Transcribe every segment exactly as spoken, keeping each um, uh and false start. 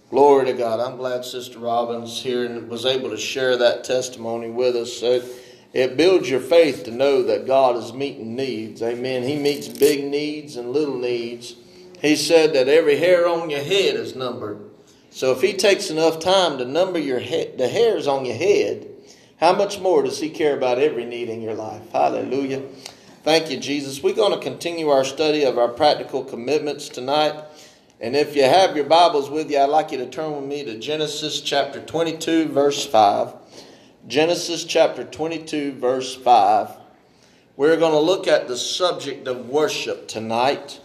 Glory to God. I'm glad Sister Robbins here and was able to share that testimony with us. It, it builds your faith to know that God is meeting needs. Amen. He meets big needs and little needs. He said that every hair on your head is numbered. So if He takes enough time to number your he- the hairs on your head, how much more does He care about every need in your life? Hallelujah. Thank you, Jesus. We're going to continue our study of our practical commitments tonight. And if you have your Bibles with you, I'd like you to turn with me to Genesis chapter twenty-two, verse five. Genesis chapter twenty-two, verse five. We're going to look at the subject of worship tonight.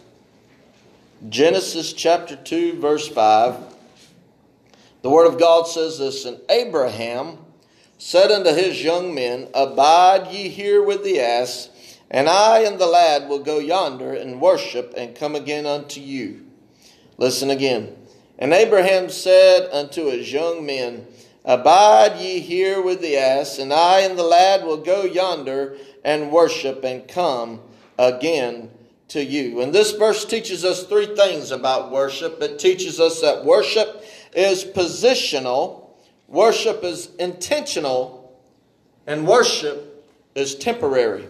Genesis chapter two, verse five. The Word of God says this, "And Abraham said unto his young men, Abide ye here with the ass, and I and the lad will go yonder and worship and come again unto you." Listen again. "And Abraham said unto his young men, Abide ye here with the ass, and I and the lad will go yonder and worship and come again to you." And this verse teaches us three things about worship. It teaches us that worship is positional, worship is intentional, and worship is temporary.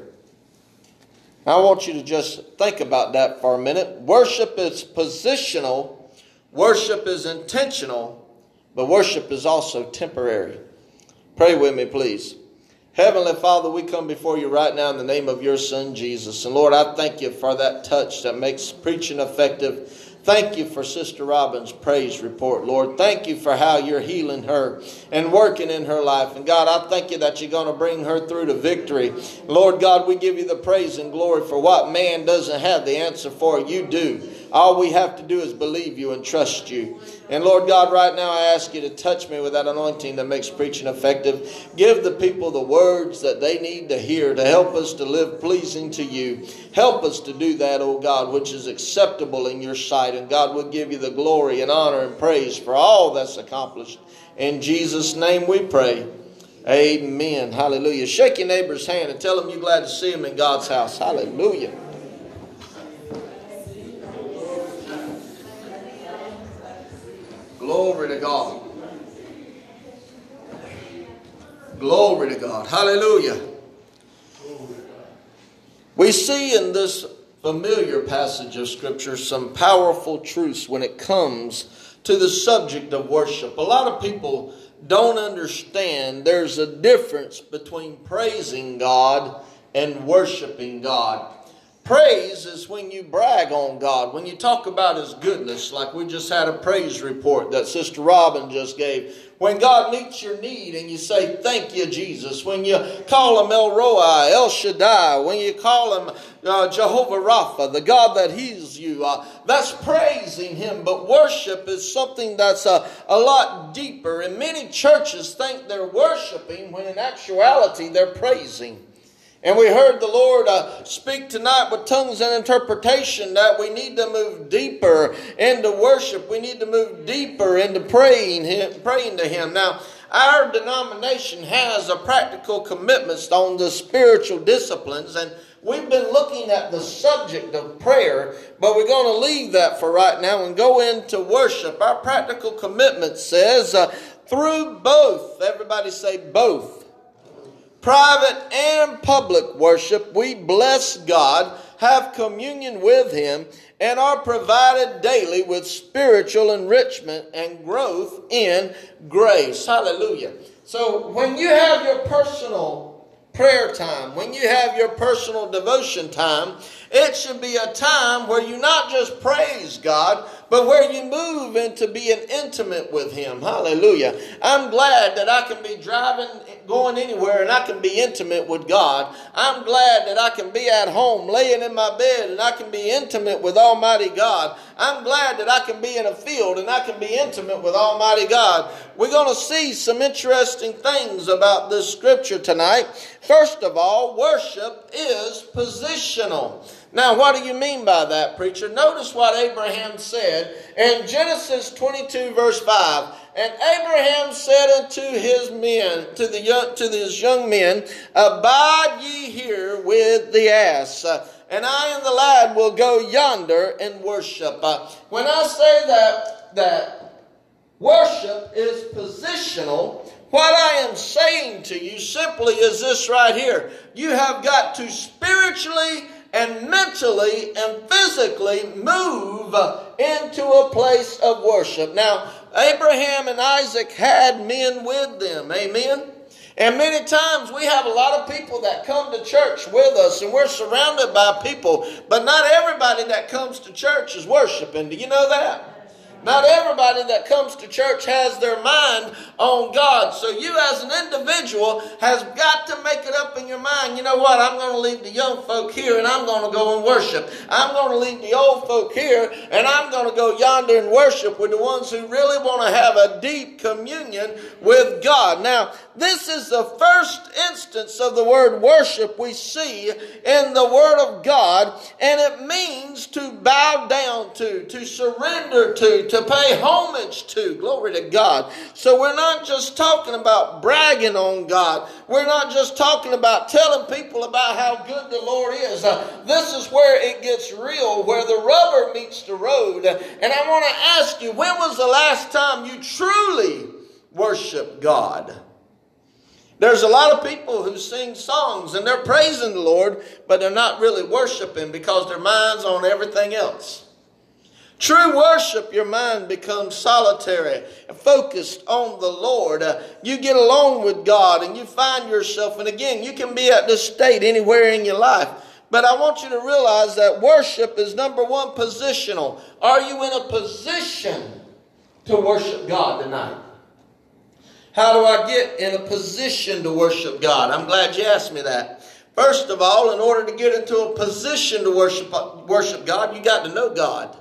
I want you to just think about that for a minute. Worship is positional, worship is intentional, but worship is also temporary. Pray with me, please. Heavenly Father, we come before you right now in the name of your Son, Jesus. And Lord, I thank you for that touch that makes preaching effective. Thank you for Sister Robbins' praise report, Lord. Thank you for how you're healing her and working in her life. And God, I thank you that you're going to bring her through to victory. Lord God, we give you the praise and glory for what man doesn't have the answer for. You do. All we have to do is believe you and trust you. And Lord God, right now I ask you to touch me with that anointing that makes preaching effective. Give the people the words that they need to hear to help us to live pleasing to you. Help us to do that, oh God, which is acceptable in your sight. And God, we'll give you the glory and honor and praise for all that's accomplished. In Jesus' name we pray. Amen. Hallelujah. Shake your neighbor's hand and tell them you're glad to see him in God's house. Hallelujah. Glory to God. Glory to God. Hallelujah. We see in this familiar passage of Scripture some powerful truths when it comes to the subject of worship. A lot of people don't understand there's a difference between praising God and worshiping God. Praise is when you brag on God, when you talk about His goodness, like we just had a praise report that Sister Robin just gave. When God meets your need and you say, thank you, Jesus. When you call Him El Roi, El Shaddai. When you call Him uh, Jehovah Rapha, the God that heals you. Uh, that's praising Him. But worship is something that's a, a lot deeper. And many churches think they're worshiping when in actuality they're praising. And we heard the Lord uh, speak tonight with tongues and interpretation that we need to move deeper into worship. We need to move deeper into praying, him, praying to Him. Now, our denomination has a practical commitment on the spiritual disciplines, and we've been looking at the subject of prayer, but we're going to leave that for right now and go into worship. Our practical commitment says, uh, through both, everybody say both. Private and public worship, we bless God, have communion with Him, and are provided daily with spiritual enrichment and growth in grace. Hallelujah. So when you have your personal prayer time, when you have your personal devotion time, it should be a time where you not just praise God, but where you move into being intimate with Him. Hallelujah. I'm glad that I can be driving, going anywhere, and I can be intimate with God. I'm glad that I can be at home, laying in my bed, and I can be intimate with Almighty God. I'm glad that I can be in a field, and I can be intimate with Almighty God. We're going to see some interesting things about this scripture tonight. First of all, worship is positional. Now, what do you mean by that, preacher? Notice what Abraham said in Genesis twenty-two, verse five. And Abraham said unto his men, to the young, to his young men, Abide ye here with the ass, uh, and I and the lad will go yonder and worship. Uh, when I say that, that Worship is positional. What I am saying to you simply is this right here. You have got to spiritually and mentally and physically move into a place of worship. Now, Abraham and Isaac had men with them. Amen? And many times we have a lot of people that come to church with us, and we're surrounded by people, but not everybody that comes to church is worshiping. Do you know that? Not everybody that comes to church has their mind on God. So you as an individual has got to make it up in your mind. You know what? I'm going to leave the young folk here and I'm going to go and worship. I'm going to leave the old folk here and I'm going to go yonder and worship with the ones who really want to have a deep communion with God. Now, this is the first instance of the word worship we see in the Word of God. And it means to bow down to, to surrender to, to pay homage to. Glory to God. So we're not just talking about bragging on God. We're not just talking about telling people about how good the Lord is. Uh, this is where it gets real, where the rubber meets the road. And I want to ask you, when was the last time you truly worshiped God? There's a lot of people who sing songs and they're praising the Lord, but they're not really worshiping because their mind's on everything else. True worship, your mind becomes solitary and focused on the Lord. Uh, you get alone with God and you find yourself, and again, you can be at this state anywhere in your life. But I want you to realize that worship is, number one, positional. Are you in a position to worship God tonight? How do I get in a position to worship God? I'm glad you asked me that. First of all, in order to get into a position to worship, worship God, you got to know God.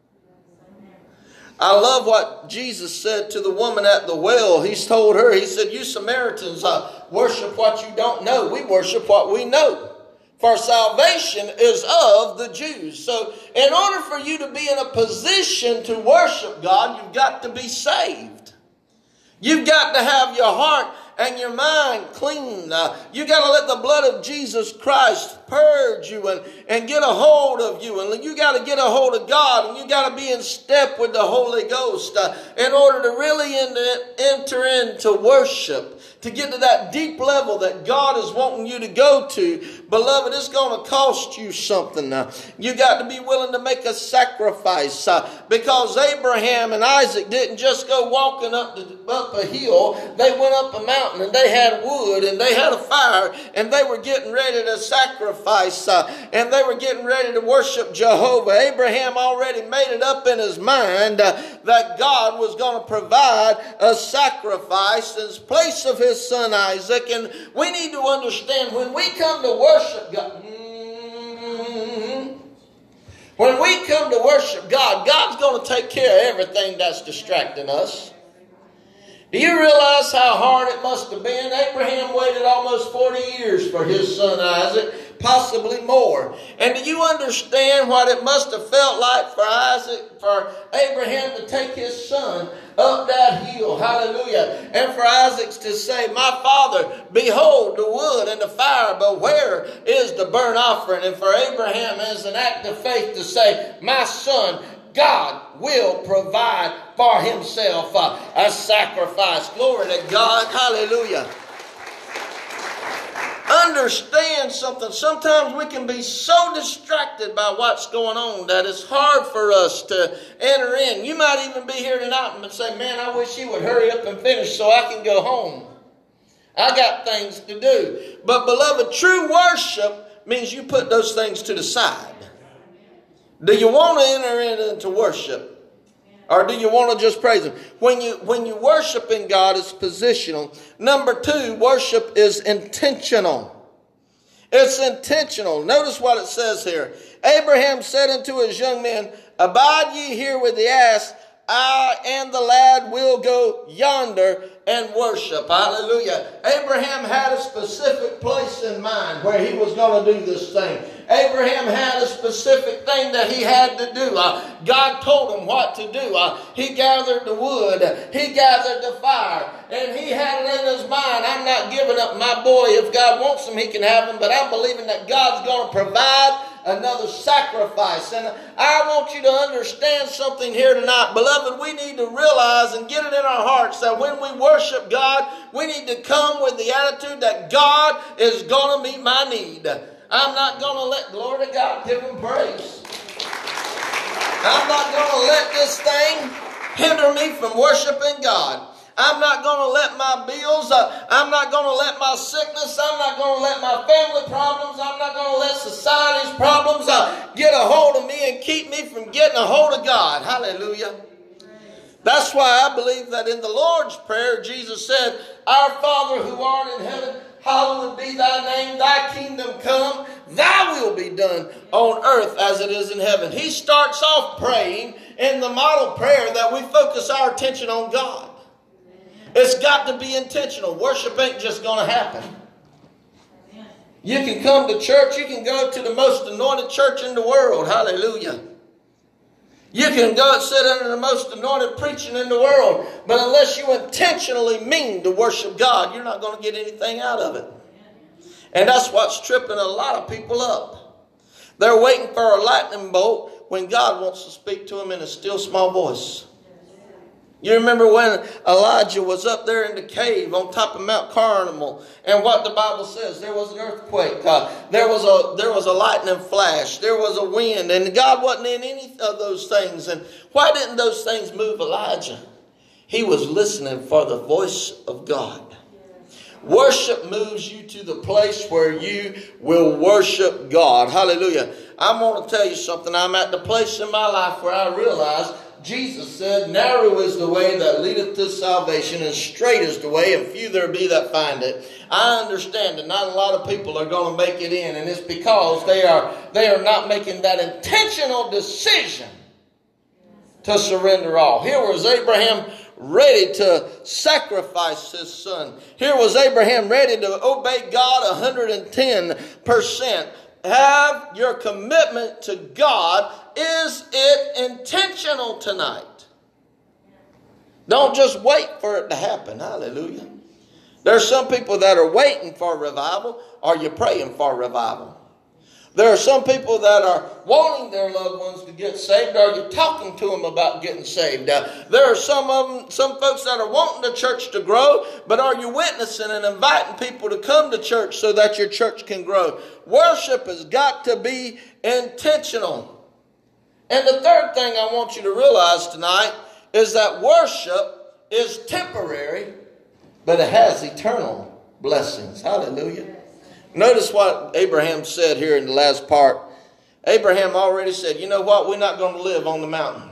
I love what Jesus said to the woman at the well. He's told her, he said, you Samaritans uh, worship what you don't know. We worship what we know. For salvation is of the Jews. So in order for you to be in a position to worship God, you've got to be saved. You've got to have your heart and your mind clean. Uh, you got to let the blood of Jesus Christ purge you and, and get a hold of you. And you got to get a hold of God, and you got to be in step with the Holy Ghost uh, in order to really enter into worship, to get to that deep level that God is wanting you to go to. Beloved, it's going to cost you something. Uh, you got to be willing to make a sacrifice uh, because Abraham and Isaac didn't just go walking up, to, up a hill. They went up a mountain and they had wood and they had a fire and they were getting ready to sacrifice uh, and they were getting ready to worship Jehovah. Abraham already made it up in his mind uh, that God was going to provide a sacrifice in place of his son Isaac. And we need to understand, when we come to worship God, mm-hmm, when we come to worship God, God's going to take care of everything that's distracting us. Do you realize how hard it must have been? Abraham waited almost forty years for his son Isaac, possibly more. And do you understand what it must have felt like for Isaac, for Abraham to take his son up that hill? Hallelujah. And for Isaac to say, my father, behold the wood and the fire, but where is the burnt offering? And for Abraham, as an act of faith, to say, my son, God will provide for himself uh, a sacrifice. Glory to God. Hallelujah. Understand something. Sometimes we can be so distracted by what's going on that it's hard for us to enter in. You might even be here tonight and say, man, I wish he would hurry up and finish so I can go home. I got things to do. But beloved, true worship means you put those things to the side. Do you want to enter into worship? Or do you want to just praise Him? When you, when you worship in God, it's positional. Number two, worship is intentional. It's intentional. Notice what it says here. Abraham said unto his young men, abide ye here with the ass, I and the lad will go yonder and worship. Hallelujah. Abraham had a specific place in mind where he was going to do this thing. Abraham had a specific thing that he had to do. Uh, God told him what to do. Uh, he gathered the wood. He gathered the fire. And he had it in his mind, I'm not giving up my boy. If God wants him, he can have him. But I'm believing that God's going to provide another sacrifice. And I want you to understand something here tonight. Beloved, we need to realize and get it in our hearts that when we worship God, we need to come with the attitude that God is going to meet my need. I'm not going to let, glory to God, give Him praise. I'm not going to let this thing hinder me from worshiping God. I'm not going to let my bills, uh, I'm not going to let my sickness, I'm not going to let my family problems, I'm not going to let society's problems uh, get a hold of me and keep me from getting a hold of God. Hallelujah. That's why I believe that in the Lord's Prayer, Jesus said, Our Father who art in heaven, hallowed be thy name, thy kingdom come, thy will be done on earth as it is in heaven. He starts off praying in the model prayer that we focus our attention on God. It's got to be intentional. Worship ain't just going to happen. You can come to church, you can go to the most anointed church in the world. Hallelujah. You can go and sit under the most anointed preaching in the world. But unless you intentionally mean to worship God, you're not going to get anything out of it. And that's what's tripping a lot of people up. They're waiting for a lightning bolt when God wants to speak to them in a still small voice. You remember when Elijah was up there in the cave on top of Mount Carmel, and what the Bible says, there was an earthquake, uh, there was a there was a lightning flash, there was a wind, and God wasn't in any of those things. And why didn't those things move Elijah? He was listening for the voice of God. Worship moves you to the place where you will worship God. Hallelujah. I'm going to tell you something. I'm at the place in my life where I realize Jesus said, narrow is the way that leadeth to salvation, and straight is the way, and few there be that find it. I understand that not a lot of people are going to make it in, and it's because they are, they are not making that intentional decision to surrender all. Here was Abraham ready to sacrifice his son. Here was Abraham ready to obey God one hundred ten percent. Have your commitment to God. Is it intentional tonight? Don't just wait for it to happen. Hallelujah. There's some people that are waiting for revival. Are you praying for revival? There are some people that are wanting their loved ones to get saved. Are you talking to them about getting saved? Uh, there are some of them, some folks that are wanting the church to grow, but are you witnessing and inviting people to come to church so that your church can grow? Worship has got to be intentional. And the third thing I want you to realize tonight is that worship is temporary, but it has eternal blessings. Hallelujah. Notice what Abraham said here in the last part. Abraham already said, you know what? We're not going to live on the mountain.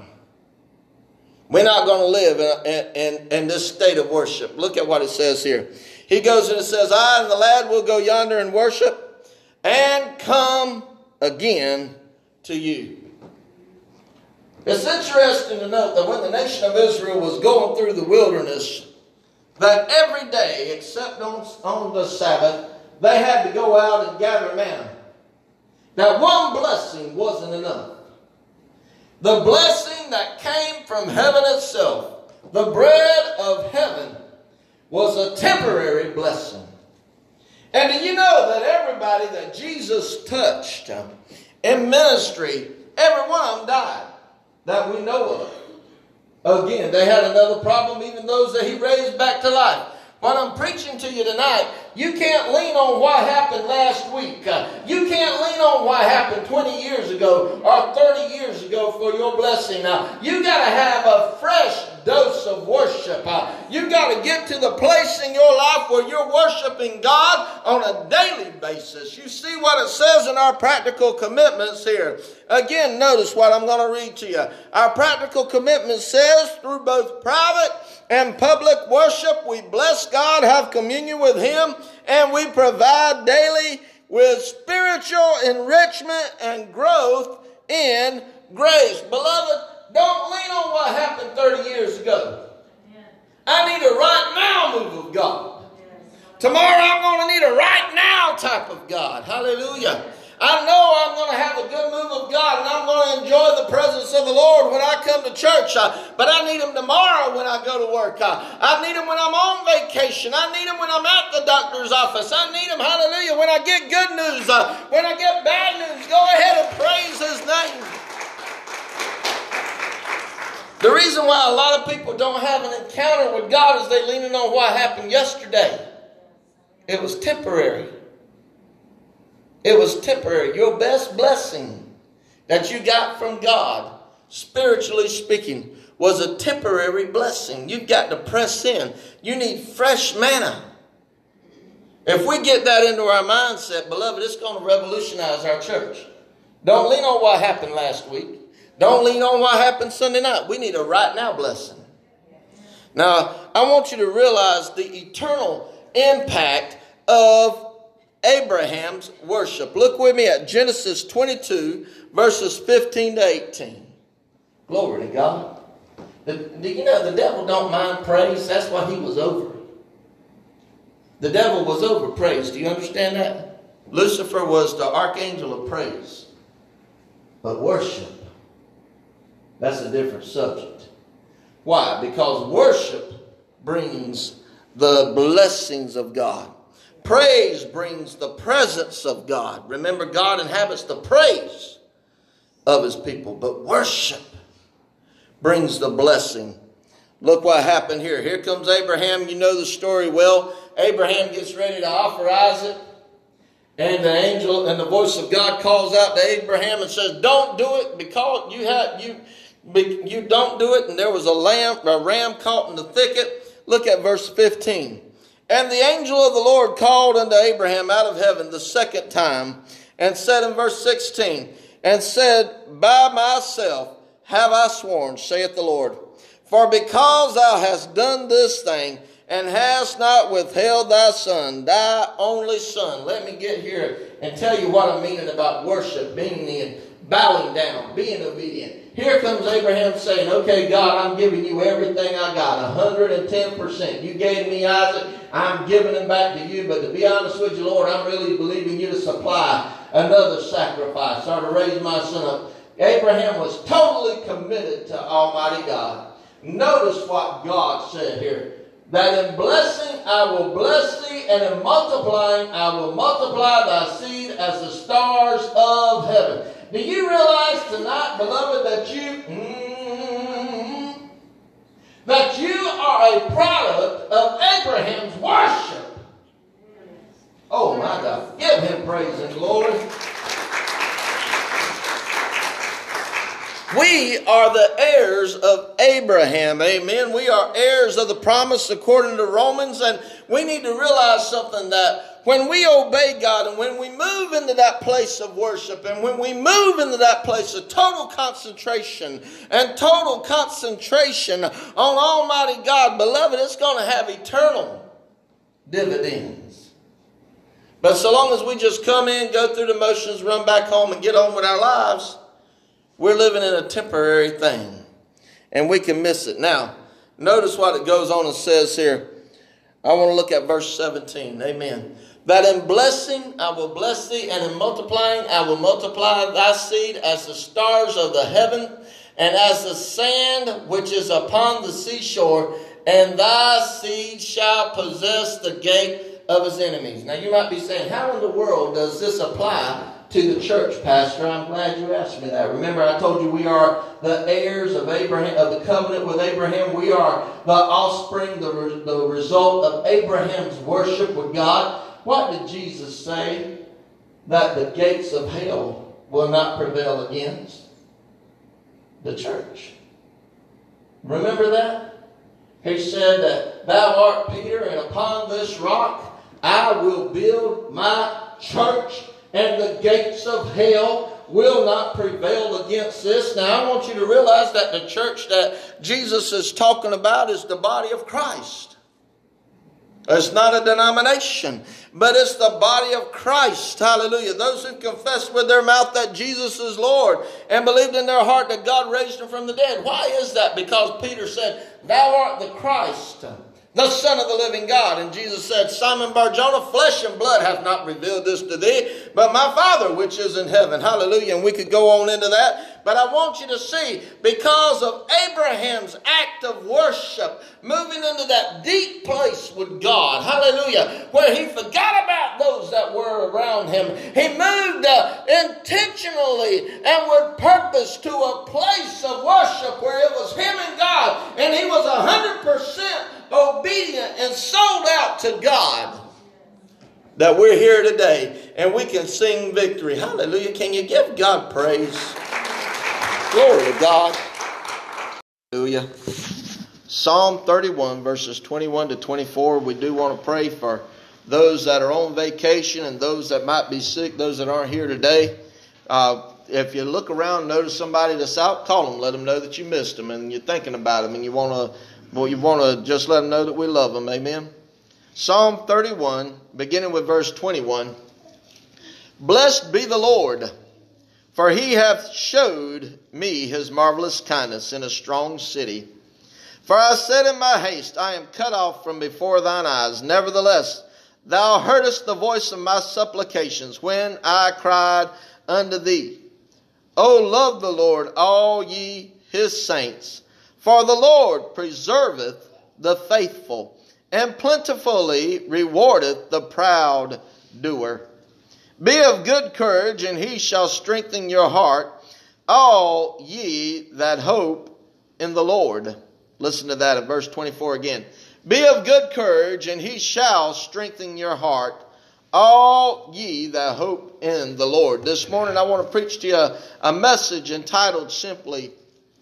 We're not going to live in, in, in this state of worship. Look at what it says here. He goes and it says, I and the lad will go yonder and worship and come again to you. It's interesting to note that when the nation of Israel was going through the wilderness, that every day except on, on the Sabbath, they had to go out and gather manna. Now, one blessing wasn't enough. The blessing that came from heaven itself, the bread of heaven, was a temporary blessing. And do you know that everybody that Jesus touched in ministry, every one of them died that we know of. Again, they had another problem, even those that he raised back to life. What I'm preaching to you tonight, you can't lean on what happened last week. Uh, you can't lean on what happened twenty years ago or thirty years ago for your blessing. Uh, you got to have a fresh dose of worship. Uh, you got to get to the place in your life where you're worshiping God on a daily basis. You see what it says in our practical commitments here. Again, notice what I'm going to read to you. Our practical commitment says through both private and public worship, we bless God, have communion with Him, and we provide daily with spiritual enrichment and growth in grace. Beloved, don't lean on what happened thirty years ago. I need a right now move of God. Tomorrow I'm going to need a right now type of God. Hallelujah. I know I'm going to have a good move of God and I'm going to enjoy the presence of the Lord when I come to church. Uh, but I need Him tomorrow when I go to work. Uh, I need Him when I'm on vacation. I need Him when I'm at the doctor's office. I need Him, hallelujah, when I get good news. Uh, when I get bad news, go ahead and praise His name. The reason why a lot of people don't have an encounter with God is they leaning on what happened yesterday. It was temporary. It was temporary. Your best blessing that you got from God, spiritually speaking, was a temporary blessing. You've got to press in. You need fresh manna. If we get that into our mindset, beloved, it's going to revolutionize our church. Don't lean on what happened last week. Don't lean on what happened Sunday night. We need a right now blessing. Now, I want you to realize the eternal impact of Abraham's worship. Look with me at Genesis twenty-two, verses fifteen to eighteen. Glory to God. The, the, you know, the devil don't mind praise. That's why he was over. The devil was over praise. Do you understand that? Lucifer was the archangel of praise. But worship, that's a different subject. Why? Because worship brings the blessings of God. Praise brings the presence of God. Remember, God inhabits the praise of His people. But worship brings the blessing. Look what happened here. Here comes Abraham. You know the story well. Abraham gets ready to offer Isaac. And the angel and the voice of God calls out to Abraham and says, don't do it because you have you you don't do it. And there was a lamb, a ram caught in the thicket. Look at verse fifteen. And the angel of the Lord called unto Abraham out of heaven the second time and said in verse sixteen, and said, by myself have I sworn, saith the Lord, for because thou hast done this thing, and hast not withheld thy son, thy only son. Let me get here and tell you what I'm meaning about worship, being in, bowing down, being obedient. Here comes Abraham saying, okay, God, I'm giving you everything I got, one hundred ten percent. You gave me Isaac, I'm giving him back to you. But to be honest with you, Lord, I'm really believing you to supply another sacrifice or to raise my son up. Abraham was totally committed to Almighty God. Notice what God said here. That in blessing I will bless thee, and in multiplying I will multiply thy seed as the stars of heaven. Do you realize tonight, beloved, that you, mm, that you are a product of Abraham's worship? Oh my God. Give him praise and glory. We are the heirs of Abraham. Amen. We are heirs of the promise according to Romans. And we need to realize something, that when we obey God and when we move into that place of worship and when we move into that place of total concentration and total concentration on Almighty God, beloved, it's going to have eternal dividends. But so long as we just come in, go through the motions, run back home and get on with our lives, we're living in a temporary thing, and we can miss it. Now, notice what it goes on and says here. I want to look at verse seventeen. Amen. That in blessing I will bless thee, and in multiplying I will multiply thy seed as the stars of the heaven, and as the sand which is upon the seashore, and thy seed shall possess the gate of his enemies. Now, you might be saying, how in the world does this apply to the church, Pastor? I'm glad you asked me that. Remember, I told you we are the heirs of Abraham, of the covenant with Abraham. We are the offspring, the, re, the result of Abraham's worship with God. What did Jesus say? That the gates of hell will not prevail against the church. Remember that? He said that thou art Peter, and upon this rock I will build my church, and the gates of hell will not prevail against this. Now, I want you to realize that the church that Jesus is talking about is the body of Christ. It's not a denomination, but it's the body of Christ. Hallelujah. Those who confess with their mouth that Jesus is Lord and believed in their heart that God raised him from the dead. Why is that? Because Peter said, thou art the Christ, the Son of the living God. And Jesus said, Simon Bar-Jonah, flesh and blood hath not revealed this to thee, but my Father which is in heaven. Hallelujah. And we could go on into that. But I want you to see, because of Abraham's act of worship, moving into that deep place with God, hallelujah, where he forgot about those that were around him. He moved uh, intentionally and with purpose to a place of worship where it was him and God, and he was one hundred percent obedient and sold out to God. That we're here today and we can sing victory. Hallelujah. Can you give God praise? Glory to God. Hallelujah. Psalm thirty-one, verses twenty-one to twenty-four. We do want to pray for those that are on vacation and those that might be sick, those that aren't here today. Uh, if you look around, notice somebody that's out, call them, let them know that you missed them and you're thinking about them and you want to well, you want to just let them know that we love them. Amen. Psalm thirty-one, beginning with verse twenty-one. Blessed be the Lord, for he hath showed me his marvelous kindness in a strong city. For I said in my haste, I am cut off from before thine eyes. Nevertheless, thou heardest the voice of my supplications when I cried unto thee. O love the Lord, all ye his saints. For the Lord preserveth the faithful, and plentifully rewardeth the proud doer. Be of good courage, and he shall strengthen your heart, all ye that hope in the Lord. Listen to that in verse twenty-four again. Be of good courage, and he shall strengthen your heart, all ye that hope in the Lord. This morning I want to preach to you a, a message entitled simply,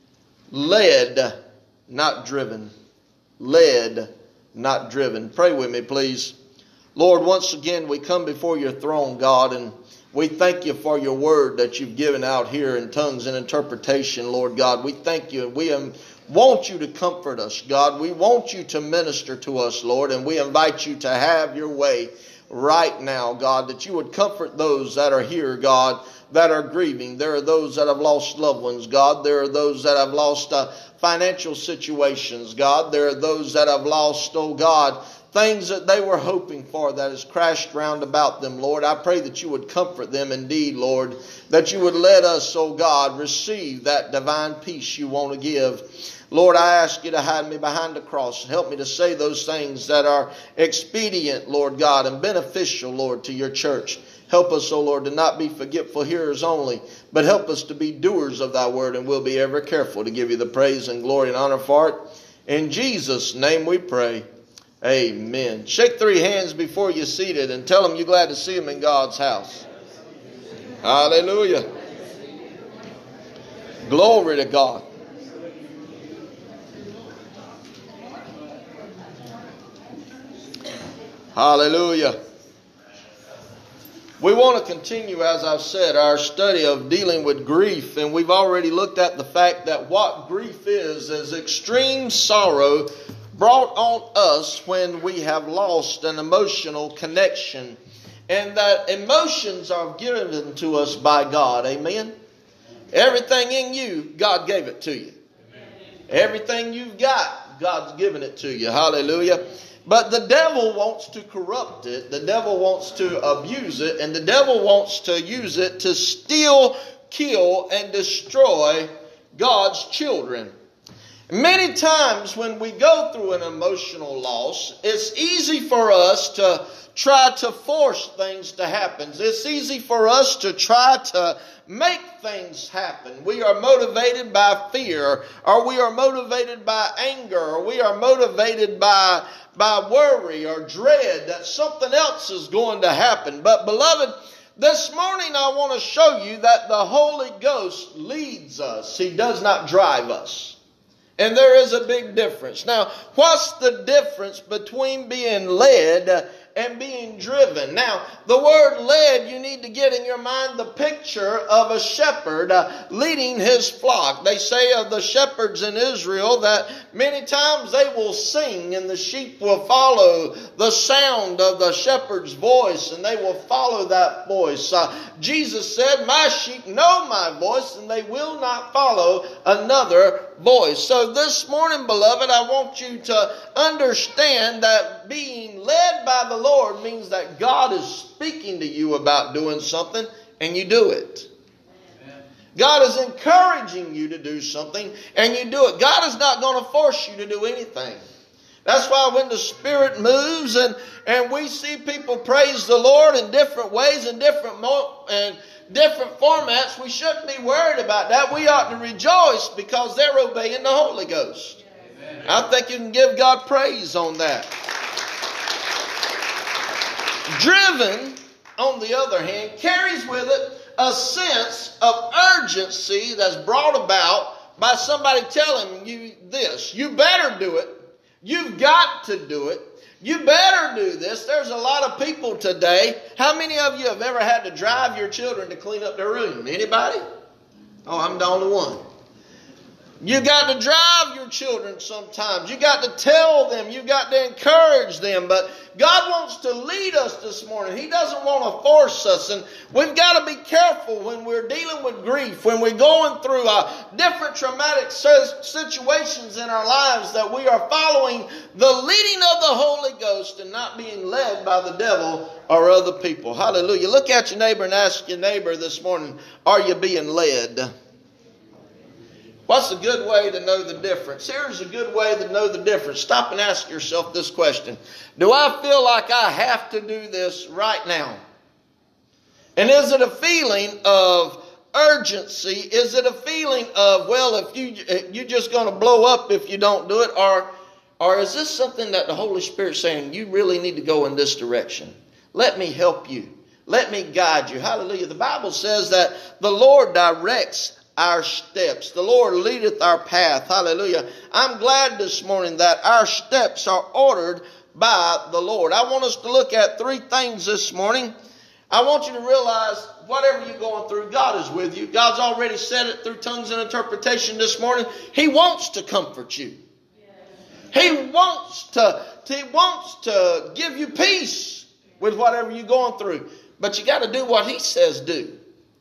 Led, not driven. Led, not driven. Pray with me, please. Lord, once again, we come before your throne, God, and we thank you for your word that you've given out here in tongues and interpretation, Lord God. We thank you. We um, want you to comfort us, God. We want you to minister to us, Lord, and we invite you to have your way right now, God, that you would comfort those that are here, God, that are grieving. There are those that have lost loved ones, God. There are those that have lost uh, financial situations, God. There are those that have lost, oh God, things that they were hoping for that has crashed round about them, Lord. I pray that you would comfort them indeed, Lord, that you would let us, oh God, receive that divine peace you want to give. Lord, I ask you to hide me behind the cross and help me to say those things that are expedient, Lord God, and beneficial, Lord, to your church. Help us, O Lord, to not be forgetful hearers only, but help us to be doers of thy word, and we'll be ever careful to give you the praise and glory and honor for it. In Jesus' name we pray. Amen. Shake three hands before you're seated and tell them you're glad to see them in God's house. Hallelujah. Glory to God. Hallelujah. We want to continue, as I've said, our study of dealing with grief. And we've already looked at the fact that what grief is, is extreme sorrow brought on us when we have lost an emotional connection. And that emotions are given to us by God. Amen. Everything in you, God gave it to you. Everything you've got, God's given it to you. Hallelujah. But the devil wants to corrupt it. The devil wants to abuse it. And the devil wants to use it to steal, kill, and destroy God's children. Many times when we go through an emotional loss, it's easy for us to try to force things to happen. It's easy for us to try to make things happen. We are motivated by fear, or we are motivated by anger, or we are motivated by, by worry or dread that something else is going to happen. But beloved, this morning I want to show you that the Holy Ghost leads us. He does not drive us. And there is a big difference. Now, what's the difference between being led and being driven? Now, the word led, you need to get in your mind the picture of a shepherd uh, leading his flock. They say of the shepherds in Israel that many times they will sing and the sheep will follow the sound of the shepherd's voice, and they will follow that voice. Uh, Jesus said, my sheep know my voice, and they will not follow another voice. So this morning, beloved, I want you to understand that being led by the Lord means that God is speaking to you about doing something and you do it. God is encouraging you to do something and you do it. God is not going to force you to do anything. That's why when the Spirit moves and, and we see people praise the Lord in different ways and different mo- and different formats, we shouldn't be worried about that. We ought to rejoice because they're obeying the Holy Ghost. Amen. I think you can give God praise on that. Driven, on the other hand, carries with it a sense of urgency that's brought about by somebody telling you this. You better do it. You've got to do it. You better do this. There's a lot of people today. How many of you have ever had to drive your children to clean up their room? Anybody? Oh, I'm the only one. You got to drive your children sometimes. You got to tell them. You got to encourage them. But God wants to lead us this morning. He doesn't want to force us. And we've got to be careful when we're dealing with grief, when we're going through uh, different traumatic situations in our lives, that we are following the leading of the Holy Ghost and not being led by the devil or other people. Hallelujah. Look at your neighbor and ask your neighbor this morning, are you being led? What's a good way to know the difference? Here's a good way to know the difference. Stop and ask yourself this question. Do I feel like I have to do this right now? And is it a feeling of urgency? Is it a feeling of, well, if you, you're just going to blow up if you don't do it? Or, or is this something that the Holy Spirit's saying, you really need to go in this direction? Let me help you. Let me guide you. Hallelujah. The Bible says that the Lord directs our steps. The Lord leadeth our path. Hallelujah. I'm glad this morning that our steps are ordered by the Lord. I want us to look at three things this morning. I want you to realize whatever you're going through, God is with you. God's already said it through tongues and interpretation this morning. He wants to comfort you. He wants to, he wants to give you peace with whatever you're going through. But you got to do what He says do.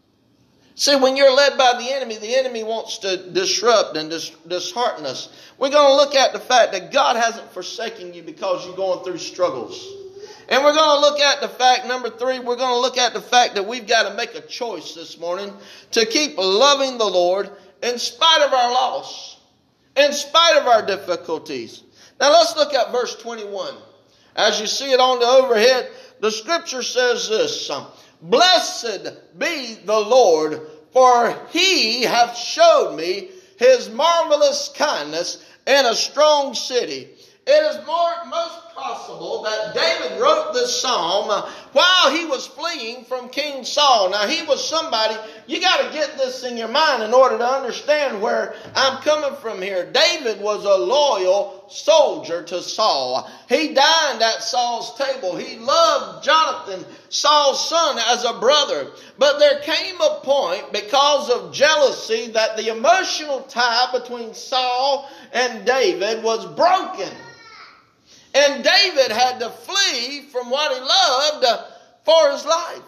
See, when you're led by the enemy, the enemy wants to disrupt and dis- dishearten us. We're going to look at the fact that God hasn't forsaken you because you're going through struggles. And we're going to look at the fact, number three, we're going to look at the fact that we've got to make a choice this morning to keep loving the Lord in spite of our loss, in spite of our difficulties. Now let's look at verse twenty-one. As you see it on the overhead, the scripture says this, Blessed be the Lord, for He hath showed me His marvelous kindness in a strong city. It is more, most possible that David wrote this psalm while he was fleeing from King Saul. Now, he was somebody, you got to get this in your mind in order to understand where I'm coming from here. David was a loyal soldier to Saul. He dined at Saul's table. He loved Jonathan, Saul's son, as a brother. But there came a point, because of jealousy, that the emotional tie between Saul and David was broken. And David had to flee from what he loved for his life.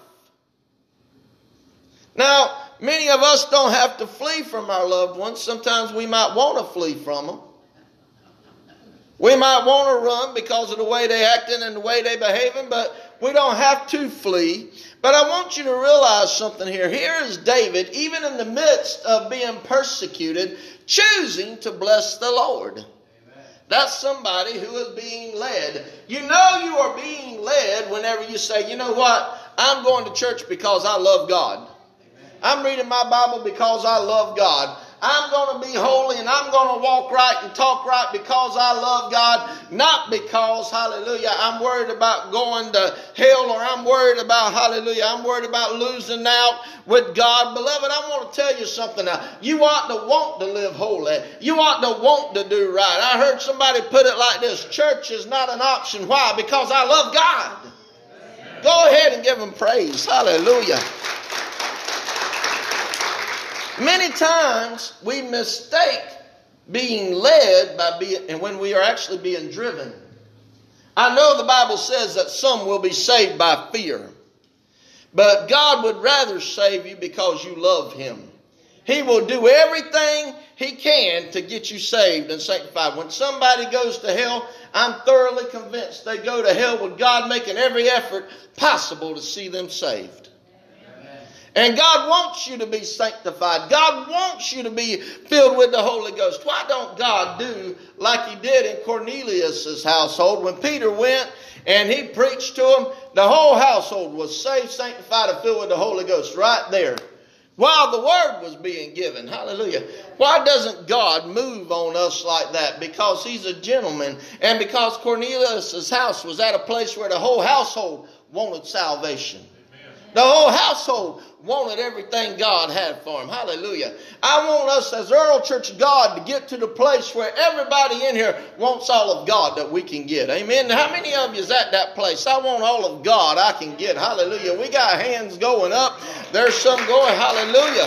Now, many of us don't have to flee from our loved ones. Sometimes we might want to flee from them. We might want to run because of the way they're acting and the way they're behaving, but we don't have to flee. But I want you to realize something here. Here is David, even in the midst of being persecuted, choosing to bless the Lord. That's somebody who is being led. You know you are being led whenever you say, you know what? I'm going to church because I love God. I'm reading my Bible because I love God. I'm going to be holy and I'm going to walk right and talk right because I love God. Not because, hallelujah, I'm worried about going to hell, or I'm worried about, hallelujah, I'm worried about losing out with God. Beloved, I want to tell you something now. You ought to want to live holy. You ought to want to do right. I heard somebody put it like this: church is not an option. Why? Because I love God. Go ahead and give Him praise. Hallelujah. Many times we mistake being led by being, and when we are actually being driven. I know the Bible says that some will be saved by fear, but God would rather save you because you love Him. He will do everything he can to get you saved and sanctified. When somebody goes to hell, I'm thoroughly convinced they go to hell with God making every effort possible to see them saved. And God wants you to be sanctified. God wants you to be filled with the Holy Ghost. Why don't God do like he did in Cornelius' household? When Peter went and he preached to them, the whole household was saved, sanctified, and filled with the Holy Ghost right there, while the word was being given. Hallelujah. Why doesn't God move on us like that? Because he's a gentleman, and because Cornelius' house was at a place where the whole household wanted salvation. The whole household wanted everything God had for him. Hallelujah. I want us as Earl Church of God to get to the place where everybody in here wants all of God that we can get. Amen. How many of you is at that place? I want all of God I can get. Hallelujah. We got hands going up. There's some going. Hallelujah.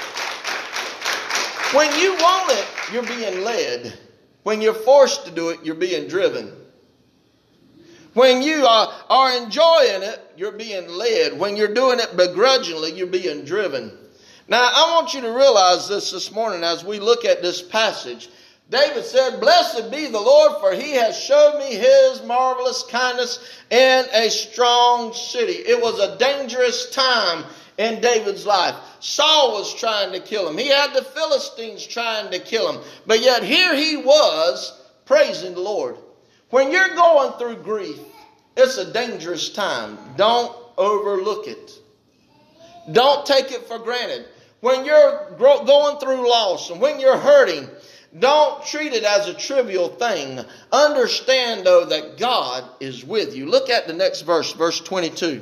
When you want it, you're being led. When you're forced to do it, you're being driven. When you are, are enjoying it, you're being led. When you're doing it begrudgingly, you're being driven. Now, I want you to realize this this morning as we look at this passage. David said, "Blessed be the Lord, for he has showed me his marvelous kindness in a strong city." It was a dangerous time in David's life. Saul was trying to kill him. He had the Philistines trying to kill him. But yet here he was praising the Lord. When you're going through grief, it's a dangerous time. Don't overlook it. Don't take it for granted. When you're going through loss and when you're hurting, don't treat it as a trivial thing. Understand, though, that God is with you. Look at the next verse, verse twenty-two.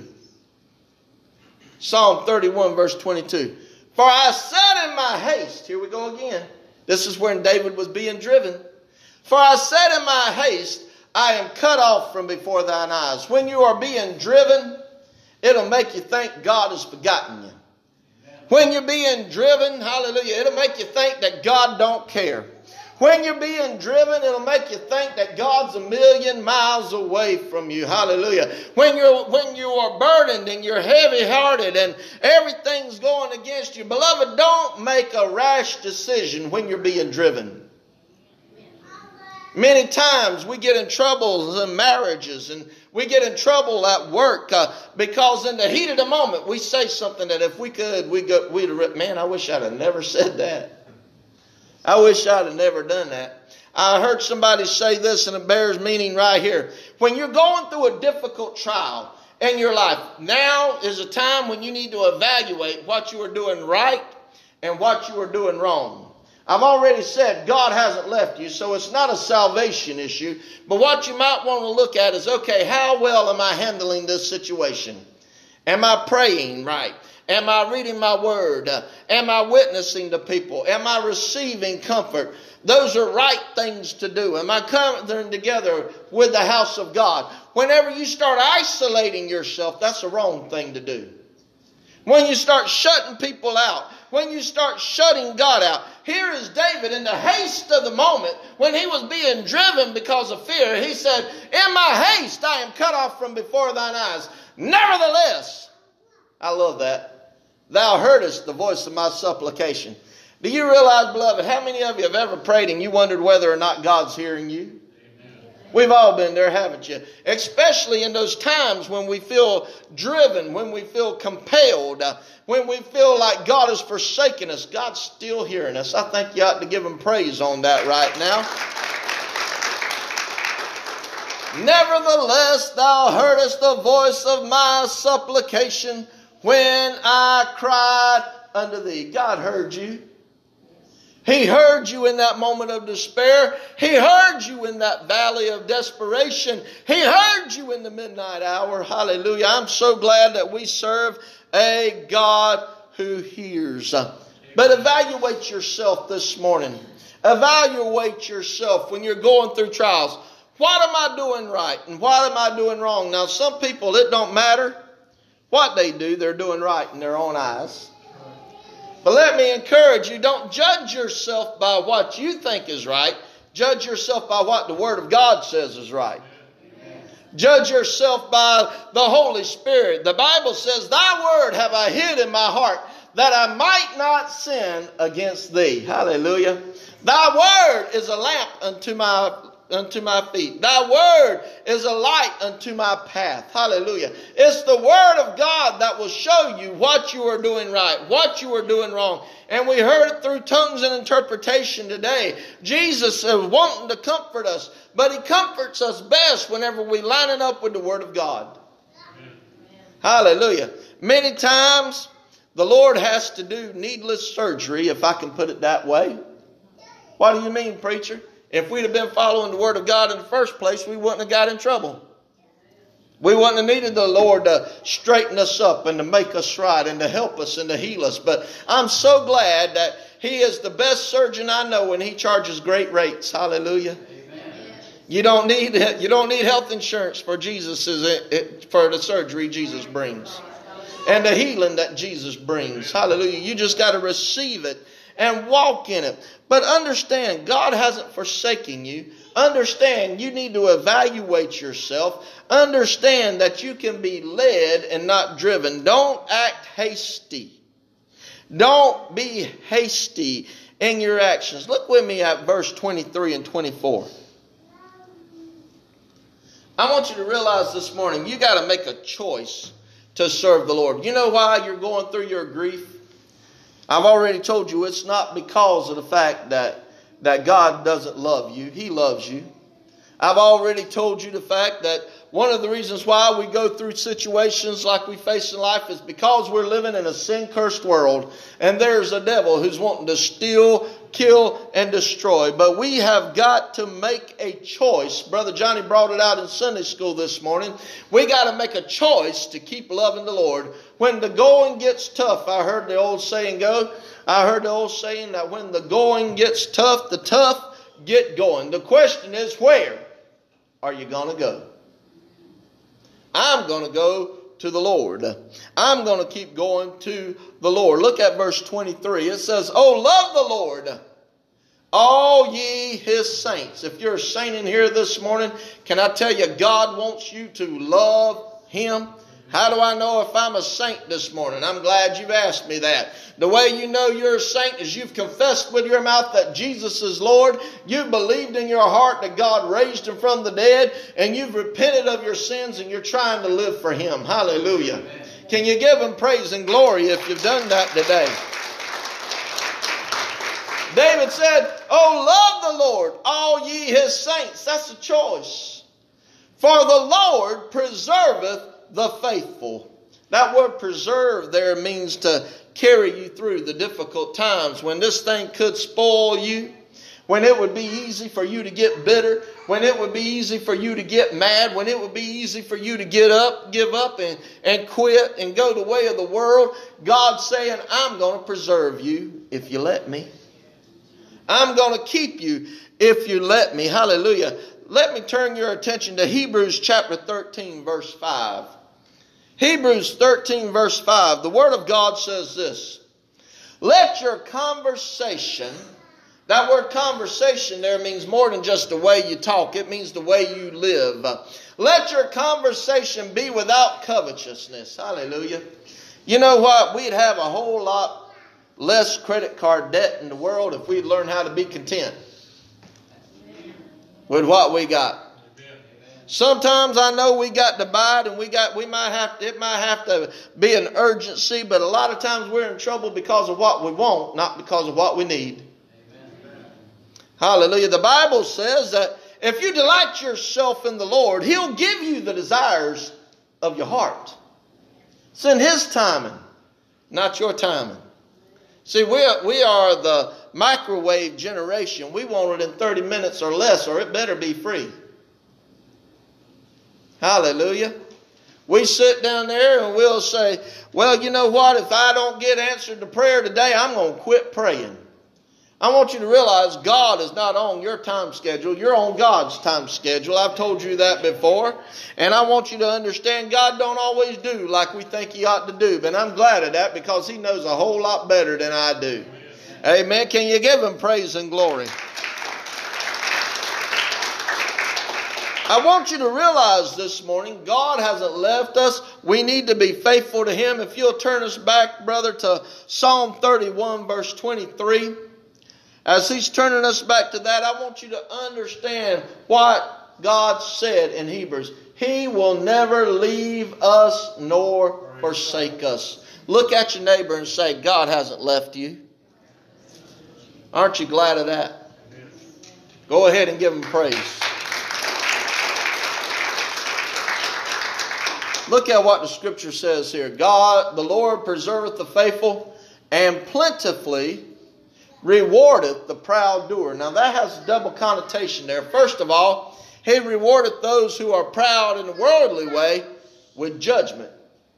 Psalm thirty-one, verse twenty-two. "For I said in my haste," here we go again. This is when David was being driven. "For I said in my haste, I am cut off from before thine eyes." When you are being driven, it'll make you think God has forgotten you. When you're being driven, hallelujah, it'll make you think that God don't care. When you're being driven, it'll make you think that God's a million miles away from you. Hallelujah. When you're, when you are burdened and you're heavy-hearted and everything's going against you, beloved, don't make a rash decision when you're being driven. Many times we get in trouble in marriages and we get in trouble at work uh, because in the heat of the moment we say something that if we could, we go, we'd have, man, I wish I'd have never said that. I wish I'd have never done that. I heard somebody say this and it bears meaning right here. When you're going through a difficult trial in your life, now is a time when you need to evaluate what you are doing right and what you are doing wrong. I've already said God hasn't left you, so it's not a salvation issue. But what you might want to look at is, okay, how well am I handling this situation? Am I praying right? Am I reading my word? Uh, am I witnessing to people? Am I receiving comfort? Those are right things to do. Am I coming together with the house of God? Whenever you start isolating yourself, that's the wrong thing to do. When you start shutting people out, when you start shutting God out. Here is David in the haste of the moment when he was being driven because of fear. He said, "In my haste I am cut off from before thine eyes. Nevertheless," I love that, "thou heardest the voice of my supplication." Do you realize, beloved, how many of you have ever prayed and you wondered whether or not God's hearing you? We've all been there, haven't you? Especially in those times when we feel driven, when we feel compelled, uh, when we feel like God has forsaken us. God's still hearing us. I think you ought to give him praise on that right now. "Nevertheless, thou heardest the voice of my supplication when I cried unto thee." God heard you. He heard you in that moment of despair. He heard you in that valley of desperation. He heard you in the midnight hour. Hallelujah. I'm so glad that we serve a God who hears. But evaluate yourself this morning. Evaluate yourself when you're going through trials. What am I doing right and what am I doing wrong? Now, some people, it don't matter what they do. They're doing right in their own eyes. But let me encourage you, don't judge yourself by what you think is right. Judge yourself by what the Word of God says is right. Judge yourself by the Holy Spirit. The Bible says, "Thy word have I hid in my heart, that I might not sin against thee. Hallelujah. Thy word is a lamp unto my unto my feet. Thy word is a light unto my path. Hallelujah. It's the word of God that will show you what you are doing right, what you are doing wrong. And we heard it through tongues and interpretation today. Jesus is wanting to comfort us, but he comforts us best whenever we line it up with the word of God. Amen. Hallelujah. Many times the Lord has to do needless surgery, if I can put it that way. What do you mean, preacher? If we'd have been following the word of God in the first place, we wouldn't have got in trouble. We wouldn't have needed the Lord to straighten us up and to make us right and to help us and to heal us. But I'm so glad that he is the best surgeon I know, and he charges great rates. Hallelujah. Amen. You don't need you don't need health insurance for Jesus's for the surgery Jesus brings and the healing that Jesus brings. Hallelujah. You just got to receive it and walk in it. But understand, God hasn't forsaken you. Understand, you need to evaluate yourself. Understand that you can be led and not driven. Don't act hasty. Don't be hasty in your actions. Look with me at verse twenty-three and twenty-four. I want you to realize this morning, you got to make a choice to serve the Lord. You know why you're going through your grief? I've already told you it's not because of the fact that, that God doesn't love you. He loves you. I've already told you the fact that one of the reasons why we go through situations like we face in life is because we're living in a sin-cursed world, and there's a devil who's wanting to steal, kill, and destroy. But we have got to make a choice. Brother Johnny brought it out in Sunday school this morning. We got to make a choice to keep loving the Lord. When the going gets tough, I heard the old saying go. I heard the old saying that when the going gets tough, the tough get going. The question is, where are you going to go? I'm going to go to the Lord. I'm going to keep going to the Lord. Look at verse twenty-three. It says, "Oh, love the Lord, all ye his saints." If you're a saint in here this morning, can I tell you, God wants you to love him. How do I know if I'm a saint this morning? I'm glad you've asked me that. The way you know you're a saint is you've confessed with your mouth that Jesus is Lord. You've believed in your heart that God raised him from the dead. And you've repented of your sins and you're trying to live for him. Hallelujah. Amen. Can you give him praise and glory if you've done that today? David said, "Oh, love the Lord, all ye his saints." That's a choice. "For the Lord preserveth the faithful." That word preserve there means to carry you through the difficult times when this thing could spoil you, when it would be easy for you to get bitter, when it would be easy for you to get mad, when it would be easy for you to get up, give up and, and quit and go the way of the world. God's saying, I'm going to preserve you if you let me. I'm going to keep you if you let me. Hallelujah. Let me turn your attention to Hebrews chapter thirteen, verse five. Hebrews thirteen, verse five. The Word of God says this: "Let your conversation," that word conversation there means more than just the way you talk. It means the way you live. "Let your conversation be without covetousness." Hallelujah. You know what? We'd have a whole lot less credit card debt in the world if we'd learn how to be content with what we got. Sometimes I know we got to buy it and we got we might have to, it might have to be an urgency, but a lot of times we're in trouble because of what we want, not because of what we need. Amen. Hallelujah. The Bible says that if you delight yourself in the Lord, He'll give you the desires of your heart. It's in His timing, not your timing. See, we are, we are the microwave generation. We want it in thirty minutes or less, or it better be free. Hallelujah. We sit down there and we'll say, well, you know what? If I don't get answered to prayer today, I'm going to quit praying. I want you to realize God is not on your time schedule. You're on God's time schedule. I've told you that before. And I want you to understand God don't always do like we think He ought to do. But I'm glad of that because He knows a whole lot better than I do. Amen. Amen. Can you give Him praise and glory? I want you to realize this morning, God hasn't left us. We need to be faithful to Him. If you'll turn us back, brother, to Psalm thirty-one, verse twenty-three. As he's turning us back to that, I want you to understand what God said in Hebrews. He will never leave us nor forsake us. Look at your neighbor and say, God hasn't left you. Aren't you glad of that? Go ahead and give Him praise. Look at what the Scripture says here. God, the Lord preserveth the faithful, and plentifully rewardeth the proud doer. Now that has a double connotation there. First of all, He rewardeth those who are proud in the worldly way with judgment.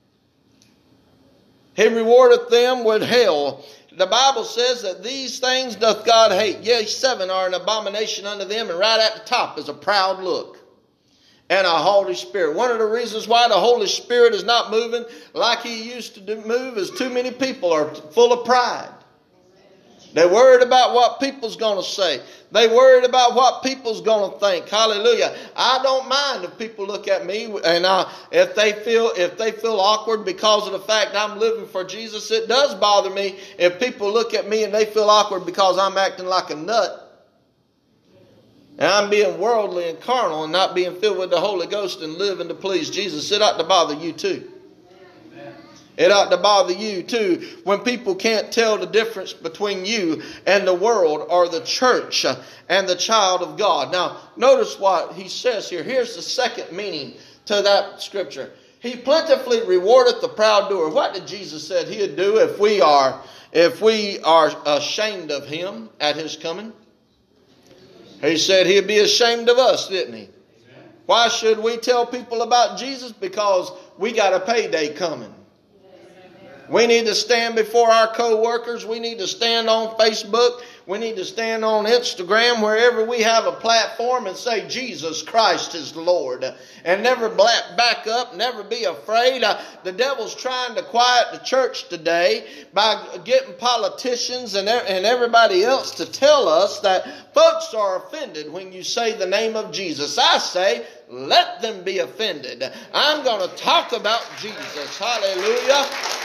He rewardeth them with hell. The Bible says that these things doth God hate. Yea, seven are an abomination unto them, and right at the top is a proud look and a haughty spirit. One of the reasons why the Holy Spirit is not moving like He used to do, move is too many people are full of pride. They're worried about what people's going to say. They're worried about what people's going to think. Hallelujah. I don't mind if people look at me and uh, if they feel if they feel awkward because of the fact I'm living for Jesus. It does bother me if people look at me and they feel awkward because I'm acting like a nut. And I'm being worldly and carnal and not being filled with the Holy Ghost and living to please Jesus. It ought to bother you too. It ought to bother you too when people can't tell the difference between you and the world or the church and the child of God. Now, notice what he says here. Here's the second meaning to that scripture. He plentifully rewardeth the proud doer. What did Jesus say He'd do if we are, if we are ashamed of Him at His coming? He said He'd be ashamed of us, didn't He? Why should we tell people about Jesus? Because we got a payday coming. We need to stand before our co-workers. We need to stand on Facebook. We need to stand on Instagram, wherever we have a platform, and say Jesus Christ is Lord. And never back up, never be afraid. Uh, the devil's trying to quiet the church today by getting politicians and, and everybody else to tell us that folks are offended when you say the name of Jesus. I say, let them be offended. I'm going to talk about Jesus. Hallelujah.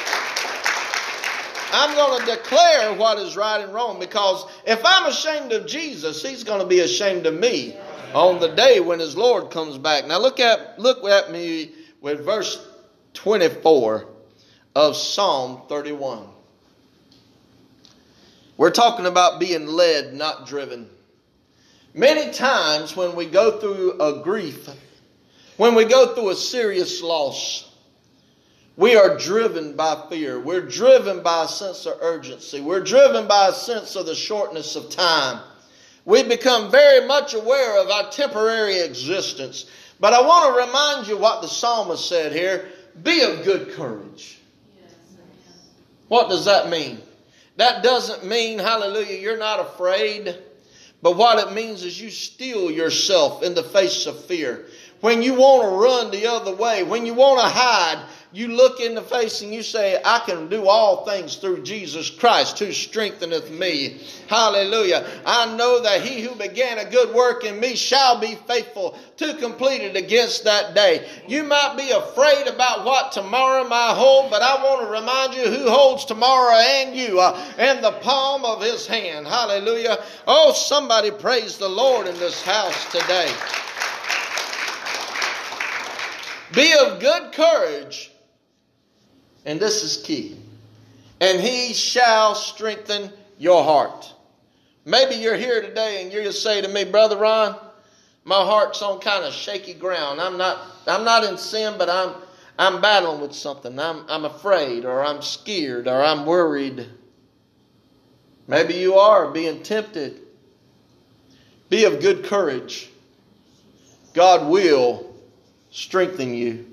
I'm going to declare what is right and wrong, because if I'm ashamed of Jesus, He's going to be ashamed of me on the day when His Lord comes back. Now look at look at me with verse twenty-four of Psalm thirty-one. We're talking about being led, not driven. Many times when we go through a grief, when we go through a serious loss, we are driven by fear. We're driven by a sense of urgency. We're driven by a sense of the shortness of time. We become very much aware of our temporary existence. But I want to remind you what the psalmist said here. Be of good courage. What does that mean? That doesn't mean, hallelujah, you're not afraid. But what it means is you steel yourself in the face of fear. When you want to run the other way, when you want to hide, you look in the face and you say, I can do all things through Jesus Christ who strengtheneth me. Hallelujah. I know that He who began a good work in me shall be faithful to complete it against that day. You might be afraid about what tomorrow might hold, but I want to remind you who holds tomorrow and you uh, in the palm of His hand. Hallelujah. Oh, somebody praise the Lord in this house today. Be of good courage. And this is key. And He shall strengthen your heart. Maybe you're here today and you're going to say to me, Brother Ron, my heart's on kind of shaky ground. I'm not I'm not in sin, but I'm I'm battling with something. I'm I'm afraid, or I'm scared, or I'm worried. Maybe you are being tempted. Be of good courage. God will strengthen you.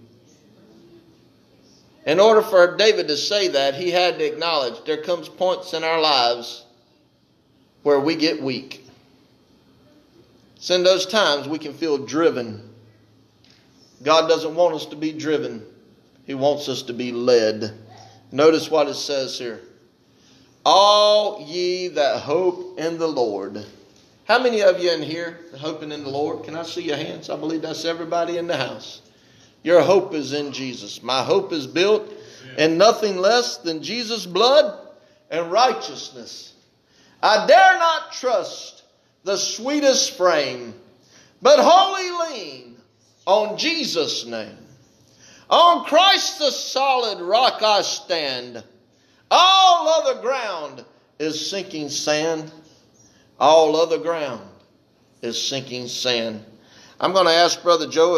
In order for David to say that, he had to acknowledge there comes points in our lives where we get weak. It's in those times we can feel driven. God doesn't want us to be driven. He wants us to be led. Notice what it says here. All ye that hope in the Lord. How many of you in here are hoping in the Lord? Can I see your hands? I believe that's everybody in the house. Your hope is in Jesus. My hope is built in nothing less than Jesus' blood and righteousness. I dare not trust the sweetest frame, but wholly lean on Jesus' name. On Christ the solid rock I stand. All other ground is sinking sand. All other ground is sinking sand. I'm going to ask Brother Joe